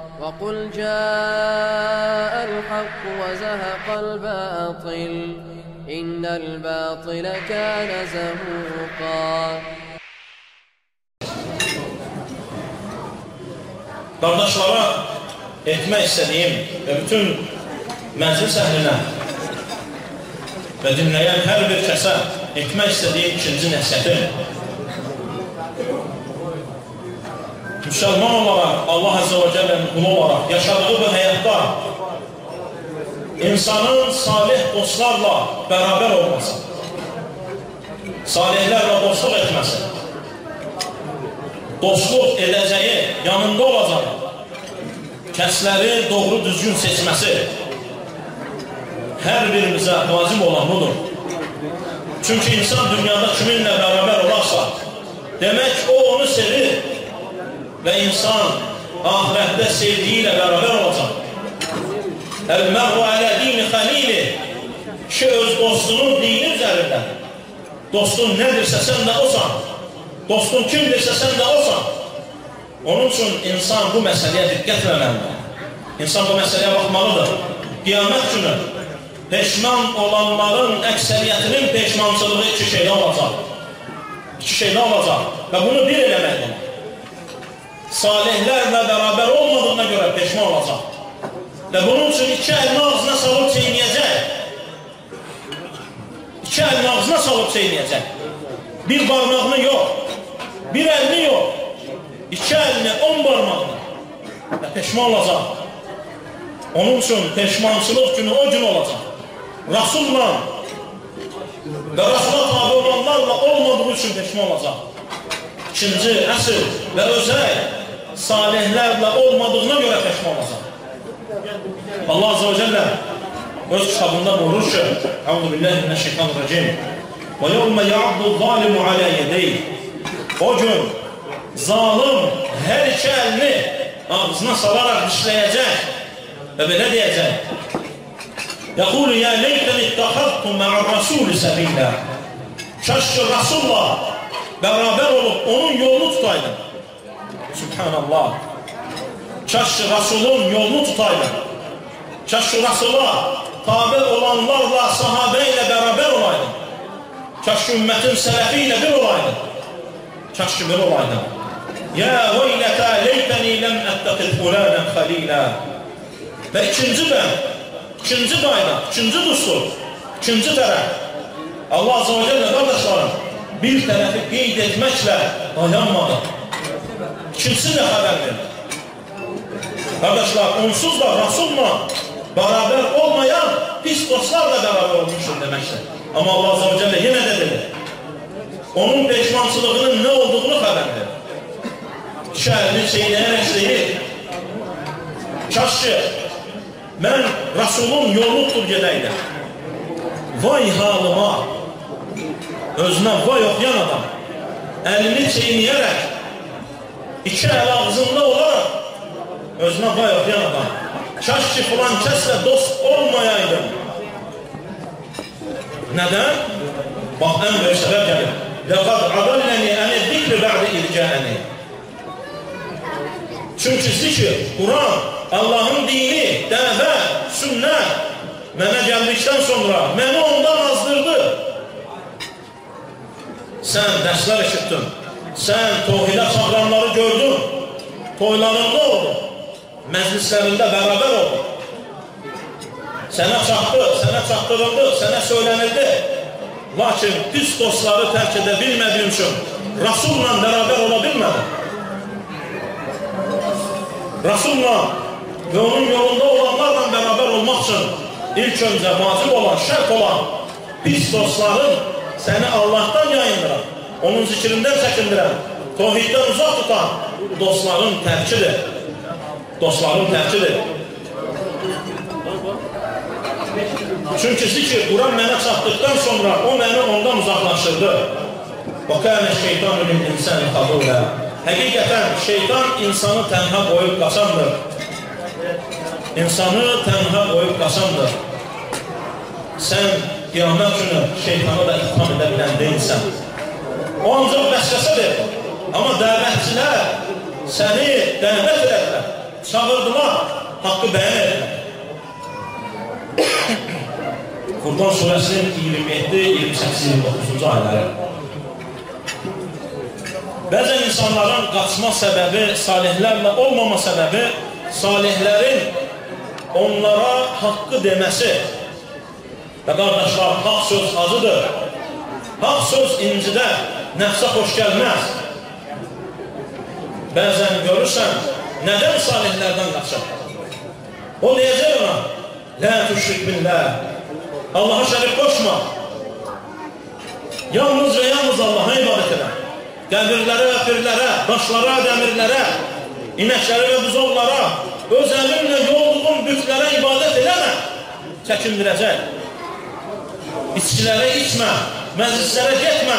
وقل جاء الحق وزهق الباطل إن الباطل كان زهوقا. Qardaşlara etmək istədiyim və bütün məclis əhlinə və dinləyən hər bir kəsə etmək istədiyim ikinci nəsihətim, müsəlman olaraq, Allah Azze və Cəllənin qulu olaraq yaşadığı bu həyatda insanın salih dostlarla bərabər olması, salihlərlə dostluq etməsi, dostluq edəcəyi, yanında olacağı, kəsləri doğru düzgün seçməsi hər birimizə vacib olan budur. Çünki insan dünyada kiminlə bərabər olarsa, demək o onu sevir və insan ahirətdə sevdiyi ilə bərabər olacaq. Əl-mərhu ələ dini xəlili, ki öz dostunun dini üzərində, dostun nədirsə sən də osan, dostun kimdirsə sən də osan. Onun üçün insan bu məsələyə diqqət verməlidir. İnsan bu məsələyə baxmalıdır. Qiyamət günü peşman olanların əksəriyyətinin peşmançılığı iki şeydə olacaq. İki şeydə olacaq və bunu bir eləməkdir. Salihlərlə bərabər olmadığına görə peşman olacaq. Və bunun üçün iki əlini ağzına salıb çeynəyəcək. İki əlini ağzına salıb çeynəyəcək. Bir barmağını yox, bir əlini yox, iki əlini, 10 barmağını və peşman olacaq. Onun üçün peşmançılıq günü o gün olacaq. Rasulla və Rasula tabi olanlarla olmadığı üçün peşman olacaq. İkinci əsr və özək salihlərlə olmadığına görə peşman olacaq. Allah Azze və Cəllə öz kitabında buyurur ki, Euzubillahimineşşeytanirracim, və yevmə ya'abdu zalimu alə yedeyh, o gün zalim hər iki əlini ağzına salaraq dişləyəcək və belə deyəcək, yəqulu ya leytən ittəxadtum mə'ar rasul səbilə, kaş ki Rasulla bərabər olub onun yolunu tutaydı. Subhanallah, kaş ki Rasulun yolunu tutaydı, kaş ki Rasula tabi olanlarla, sahabə ilə bərabər olaydı, kaş ki ümmətin sələfi ilə bir olaydı, kaş ki bir olaydı. Ya veylətə leytəni ləm ətəqid fulənən xəlilə. Və ikinci bən, ikinci qayda, ikinci düstur, ikinci tərəf. Allah Azze və Cəllə qardaşlarım bir tərəfi qeyd etməklə dayanmadı. İkincisi nə xəbər verir? Qardaşlar, onsuz da Rasulla bərabər olmayan pis dostlarla bərabər olmuşdur deməkdir. Amma Allah Azze və Cəllə yenə də dedi, onun peşmançılığının nə olduğunu xəbər verir. Şəhərini çeynəyərək deyir, kaş ki, mən Rasulun yolunu tutur gedəydim. Vay halıma, özünə vay oxuyan adam, əlini çeynəyərək, iki əl ağzında olaraq, özünə vay oxuyan adam, kaş ki, filan kəslə dost olmayaydım. Nədən? Bax, ən böyük səbəb gəlir. Ləqad adalləni əni zikri bə'di ilgəni. Çünki zikr, Quran, Allahın dini, dəvə, sünnət mənə gəldikdən sonra məni ondan azdırdı. Sən dərslər eşitdin, sən tohidə çağıranları gördün, toylarında oldun, məclislərində bərabər oldun. Sənə çatdı, sənə çatdırıldı, sənə söylənildi. Lakin pis dostları tərk edə bilmədiyin üçün Rasulla bərabər ola bilmədin. Rasulla və onun yolunda olanlarla bərabər olmaq üçün ilk öncə vacib olan, şərt olan pis dostların səni Allahdan yayındıran, onun zikrindən çəkindirən, tohiddən uzaq tutan dostların tərkidir. Dostların tərkidir. Çünki zikr, Quran mənə çatdıqdan sonra o məni ondan uzaqlaşdırdı. Və kənə şeytanı min insəni xadulə. Həqiqətən, şeytan insanı tənha qoyub qaçandır. İnsanı tənha qoyub qaçandır. Sən qiyamət günü şeytanı da itham edə bilən deyilsən. O ancaq vəsvəsədir. Amma dəvətçilər səni dəvət edərlər. çağırdılar, haqqı bəyan etdilər. Furqan surəsinin 27, 28, 29-cu ayələri. Bəzən insanların qaçma səbəbi, salihlərlə olmama səbəbi, salihlərin onlara haqqı deməsi. Və qardaşlar, haqq söz acıdır. Haqq söz incilər, nəfsə xoş gəlməz. Bəzən görürsən, nədən salihlərdən qaçır? O deyəcək ona, lə tüşrik billah, Allaha şərik qoşma. Yalnız və yalnız Allaha ibadət edə. Qəbirlərə və pirlərə, daşlara, dəmirlərə, inəklərə və buzovlara, öz əlinlə yolduğun bütlərə ibadət eləmə, çəkindirəcək. İçkilərə içmə, məclislərə getmə,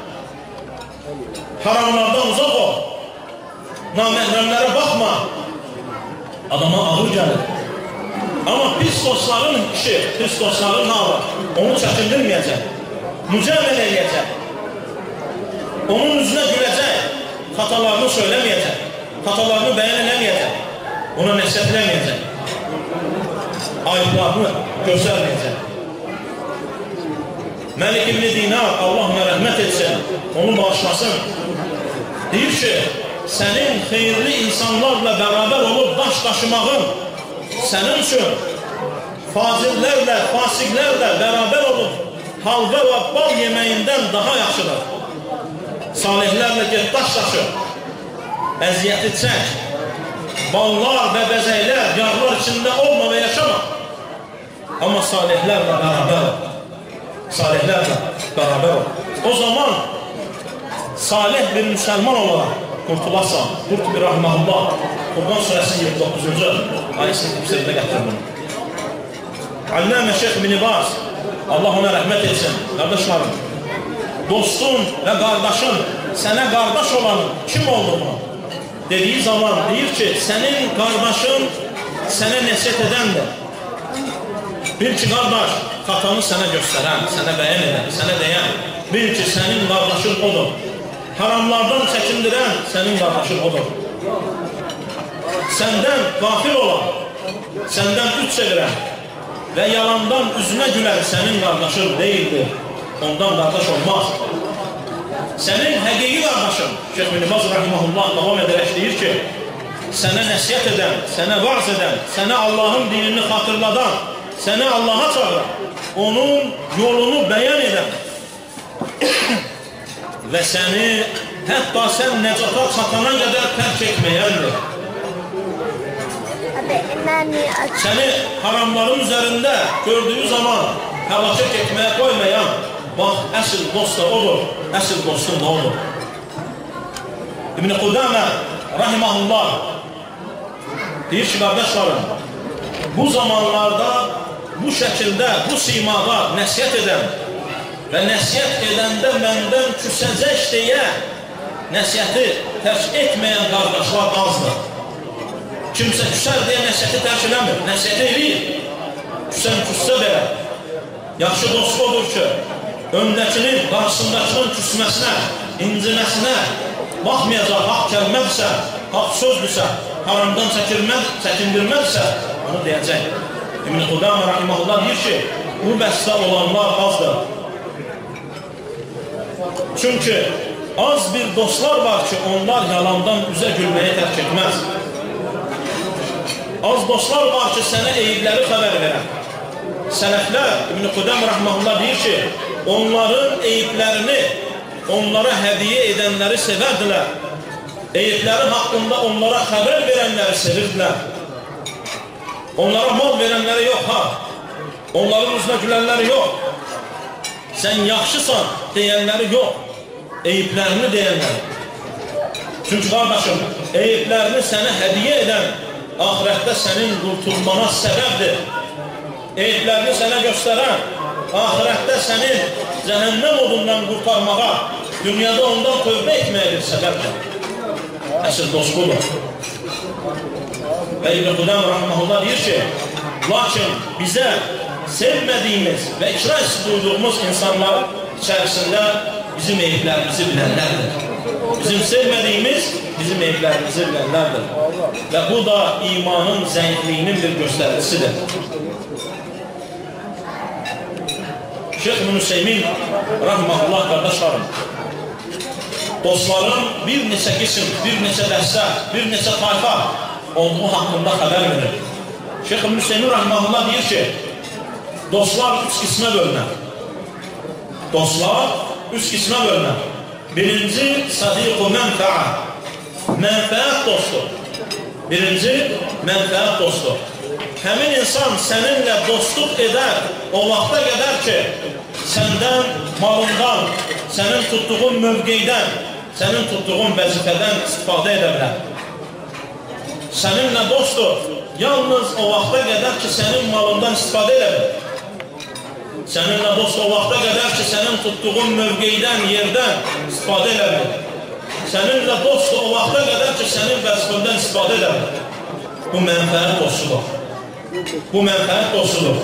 haramlardan uzaq ol, naməhrəmlərə baxma, adama ağır gəlir. Amma pis dostların işi, pis dostların halı onu çəkindirməyəcək, mücəmməl eləyəcək, onun üzünə güləcək, xatalarını söyləməyəcək, xatalarını bəyan eləməyəcək, ona nəsihət eləməyəcək, ayıblarını göstərməyəcək. Məlik İbn Dinar, Allah ona rəhmət etsin, onu bağışlasın, deyir ki, sənin xeyirli insanlarla bərabər olub daş daşımağın sənin üçün fazillərlə, fasiqlərlə bərabər olub halva və bal yeməyindən daha yaxşıdır. Salihlərlə get daş daşı, əziyyəti çək, ballar və bəzəklər, yağlar içində olma və yaşama. Amma salihlərlə bərabər ol. Salihlərlə bərabər ol. O zaman salih bir müsəlman olaraq qurtularsan. Qurtubi Rahmanullah Furqan surəsinin 29-cu ayəsinin tefsirində gətirir bunu. Allamə Şeyx İbn Baz, Allah ona rəhmət etsin, qardaşlarım, dostun və qardaşın, sənə qardaş olanın kim olduğunu dediyi zaman deyir ki, sənin qardaşın sənə nəsihət edəndir. Bil ki, qardaş, xatanı sənə göstərən, sənə bəyan edən, sənə deyən, bil ki, sənin qardaşın odur. Haramlardan çəkindirən sənin qardaşın odur. Səndən qafil olan, səndən üç çevirən və yalandan üzünə gülər sənin qardaşın deyildir. Ondan qardaş olmaz. Sənin həqiqi qardaşın, Şeyx İbn Baz Rahiməhullah davam edərək deyir ki, sənə nəsihət edən, sənə vaaz edən, sənə Allahın dinini xatırladan, sənə Allaha çağıran, onun yolunu bəyan edən və səni hətta sən nəcata çatana qədər tərk etməyəndir. Səni haramların üzərində gördüyü zaman həlakət etməyə qoymayan, bax, əsl dost da odur, əsl dostun da odur. İbn Qudamə Rahiməhullah deyir ki, qardaşlarım, bu zamanlarda bu şəkildə, bu simada nəsihət edən və nəsihət edəndə məndən küsəcək deyə nəsihəti tərk etməyən qardaşlar azdır. Kimsə küsər deyə nəsihəti tərk eləmir, nəsihəti eləyir. Küsən küssə belə, yaxşı dost odur ki, öndəkinin, qarşısındakının küsməsinə, inciməsinə baxmayacaq, haqq kəlmədirsə, haqq sözdürsə, haramdan çəkindirmədirsə, onu deyəcək. İbn Qudamə Rahiməhullah deyir ki, bu bəsdə olanlar azdır. Çünki az bir dostlar var ki, onlar yalandan üzə gülməyi tərk etməz. Az dostlar var ki, sənə eyibləri xəbər verər. Sələflər, İbn Qudamə Rahiməhullah deyir ki, onların eyiblərini onlara hədiyyə edənləri sevərdilər. Eyibləri haqqında onlara xəbər verənləri sevirdilər. Onlara mal verənləri yox, ha. Onların üzünə gülənləri yox. Sən yaxşısan deyənləri yox. Eyiblərini deyənləri. Çünki qardaşım, eyiblərini sənə hədiyyə edən ahirətdə sənin qurtulmana səbəbdir. Eyiblərini sənə göstərən ahirətdə sənin cəhənnəm odundan qurtarmağa, dünyada ondan tövbə etməyə bir səbəbdir. Əsl dost budur. Və İbn Qudamə Rahiməhullah deyir ki, lakin bizə sevmədiyimiz və ikra duyduğumuz insanlar içərisində bizim eyiblərimizi bilənlərdir. Bizim sevmədiyimiz bizim evlərimizi bilənlərdir. Və bu da imanın zəifliyinin bir göstəricisidir. Şeyx İbn Hüseymin rahmetullah qardaşlarım, dostların bir neçə qism, bir neçə dəstə, bir neçə tayfa olduğu haqqında xəbər verir. Şeyx İbn Hüseymin rahmetullah deyir ki, dostlar üç qismə bölünər. Dostlar üç qismə bölünər. Birinci, sadiqu mənfəə, mənfəət dostu. Birinci, mənfəət dostu. Həmin insan səninlə dostluq edər o vaxta qədər ki, səndən, malından, sənin tutduğun mövqeydən, sənin tutduğun vəzifədən istifadə edə bilər. Səninlə dostdur, yalnız o vaxta qədər ki, sənin malından istifadə edə bilər. Səninlə dost o vaxta qədər ki, sənin tutduğun mövqeydən, yerdən istifadə edə bilər. Səninlə dost o vaxta qədər ki, sənin vəzifədən istifadə edə bilər. Bu mənfəət dostudur. Bu mənfəət dostudur.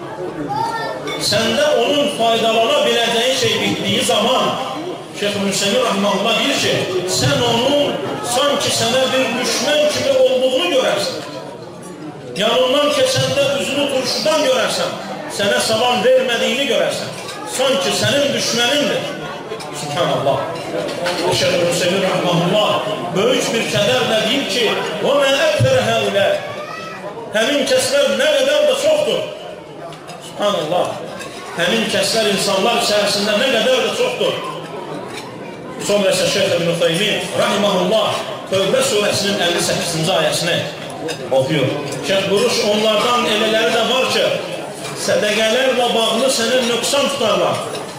Səndə onun faydalana biləcəyi şey bitdiyi zaman Şeyx İbn Hüseymin rahmetullah deyir ki, sən onun sanki sənə bir düşmən kimi olduğunu görərsən. Yanından keçəndə üzünü turşudan görərsən. Sənə salam vermədiyini görərsən. Sanki sənin düşmənindir. Subhanallah. Şeyx İbn Hüseymin rahmetullah böyük bir kədərlə deyir ki, وَمَا أَكْتَرَ هَؤُلَاءِ Həmin kəslər nə qədər də çoxdur. Subhanallah. Həmin kəslər insanlar içərisində nə qədər də çoxdur. Sonra isə Şeyx İbn Hüseymin rahimehullah Tövbə surəsinin 58-ci ayəsini oxuyur. Şeyx buyurur, onlardan elələri də var ki, sədəqələrlə bağlı sənin nöqsan tutarlar.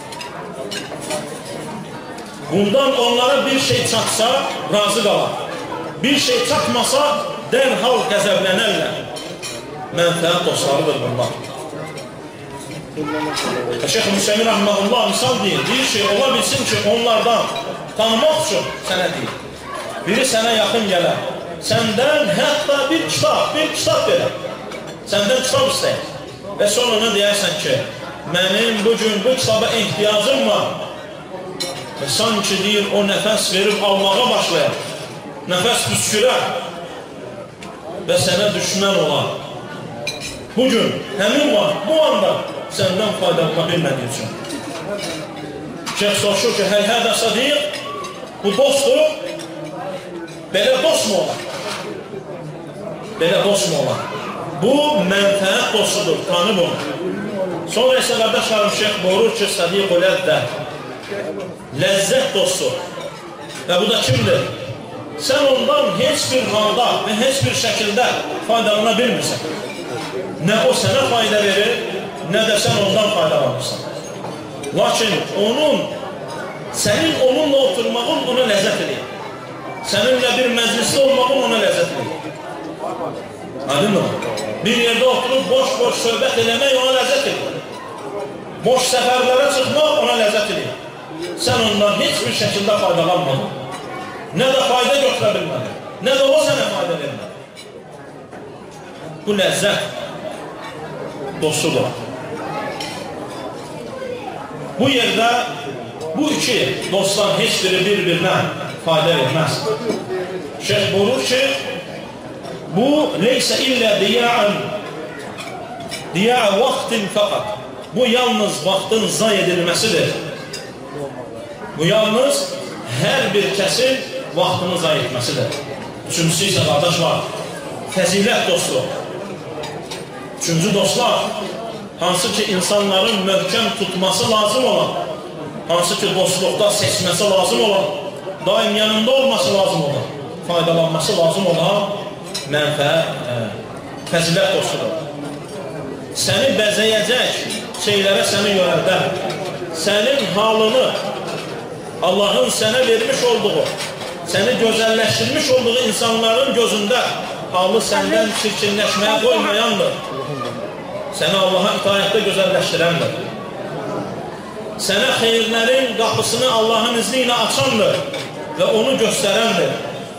Bundan onlara bir şey çatsa, razı qalar. Bir şey çatmasa, dərhal qəzəblənərlər. Mənfəət dostlarıdır bunlar. Şeyx Hüseymin rahmetullah misal deyir ki, ola bilsin ki, onlardan tanımaq üçün sənə deyir. Biri sənə yaxın gələr. Səndən hətta bir kitab verər. Səndən kitab istəyir. Və sonra ona deyərsən ki, mənim bugün bu kitaba ehtiyacım var. Və sanki deyir, o nəfəs verib almağa başlayar. Nəfəs püskürər. Və sənə düşmən olar. Bugün, həmin var, bu anda səndən faydalana bilmədiyi üçün. Şeyx soruşur ki, həl-hədə sadiq, bu dostdur, belə dost mu olar? Belə dost mu olar? Bu, mənfəət dostudur, tanı bunu. Sonra isə qardaşlarım şeyx buyurur ki, sadiq-u ləzdə, ləzzət dostu. Və bu da kimdir? Sən ondan heç bir halda və heç bir şəkildə faydalana bilmirsən. Nə o sənə fayda verir, nə də sən ondan faydalanırsan. Lakin sənin onunla oturmağın ona ləzzət edir. Səninlə bir məclisdə olmağın ona ləzzət edir. Aydın mı? Bir yerdə oturub boş-boş söhbət eləmək ona ləzzət edir. Boş səfərlərə çıxmaq ona ləzzət edir. Sən ondan heç bir şəkildə faydalanmadın. Nə də fayda götürə bilmədin. Nə də o sənə fayda vermədi. Bu ləzzət dostudur. Bu yerdə bu iki dostdan heç biri bir-birinə fayda verməz. Şeyx buyurur ki, bu leysə illə diyə vaxtin fəqat. Bu yalnız vaxtın zay edilməsidir. Bu yalnız hər bir kəsin vaxtını zay etməsidir. Üçüncüsü isə qardaş var, fəzilət dostu. Üçüncü dostlar, hansı ki insanların möhkəm tutması lazım olan, hansı ki dostluqda seçməsi lazım olan, daim yanında olması lazım olan, faydalanması lazım olan fəzilət dostudur. Səni bəzəyəcək şeylərə səni yönəldər. Sənin halını, Allahın sənə vermiş olduğu, səni gözəlləşdirmiş olduğu insanların gözündə halı səndən çirkinləşməyə qoymayandır. Səni Allaha itaətdə gözəlləşdirəndir. Sənə xeyirlərin qapısını Allahın izni ilə açandır və onu göstərəndir.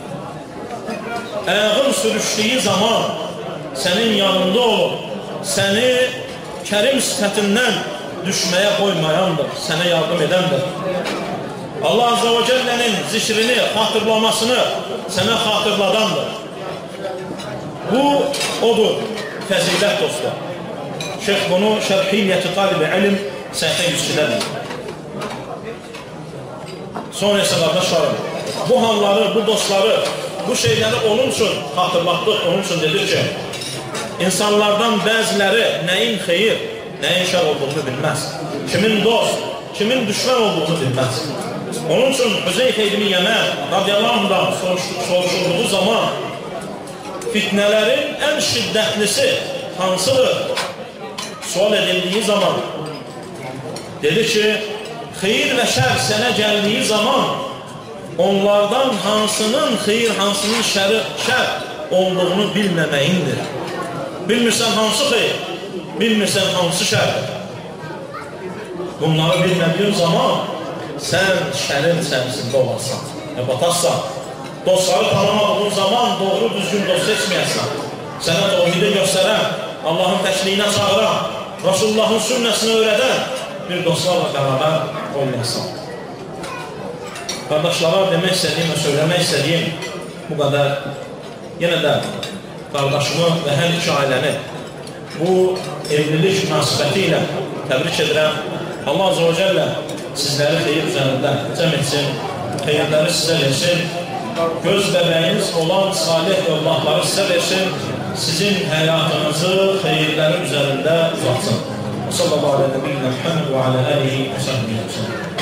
Ayağın sürüşdüyü zaman sənin yanında olur, səni kərim sifətindən düşməyə qoymayandır, sənə yardım edəndir. Allah Azze ve Celle'nin zikrini, hatırlamasını sənə hatırladandır. Bu, odur, fəzilət dostlar. Şeyx bunu Şərhiyyəti Talib-i İlim səhifə 102-dədir. Sonra isə qardaşlarım, bu halları, bu dostları, bu şeyləri onun üçün hatırlatdıq, onun üçün dedik ki, insanlardan bəziləri nəyin xeyir, nəyin şər olduğunu bilməz. Kimin dost, kimin düşmən olduğunu bilməz. Onun üçün Hüzeyfə ibn Yəmən radiyallahu anhdan soruşulduğu zaman fitnələrin ən şiddətlisi hansıdır? Sual edildiği zaman dedi ki, xeyir və şər sənə gəldiyi zaman onlardan hansının xeyir, hansının şər olduğunu bilməməyindir. Bilmirsən hansı xeyir, bilmirsən hansı şərdir. Bunları bilmədiyin zaman sən şərin içərisində olarsan və batarsan. Dostları tanımadığın zaman doğru düzgün dost seçməyəsən. Sənə tövhidi göstərən, Allahın təkliyinə çağıran, Resulullahın sünnəsini öyrədən bir dostlarla bərabər olmayasan. Qardaşlara demək istədiyim və söyləmək istədiyim bu qədər. Yenə də qardaşımı və hər iki ailəni bu evlilik münasibəti ilə təbrik edirəm. Allah Azze ve Celle sizləri xeyir üzərində cəm etsin, xeyirləri sizə versin, göz bəbəyiniz olan salih övladları sizə versin, sizin həyatınızı xeyirləri üzərində uzatsın. Sallallahu aleyhi ve sellem və alə alihi və səhbihi.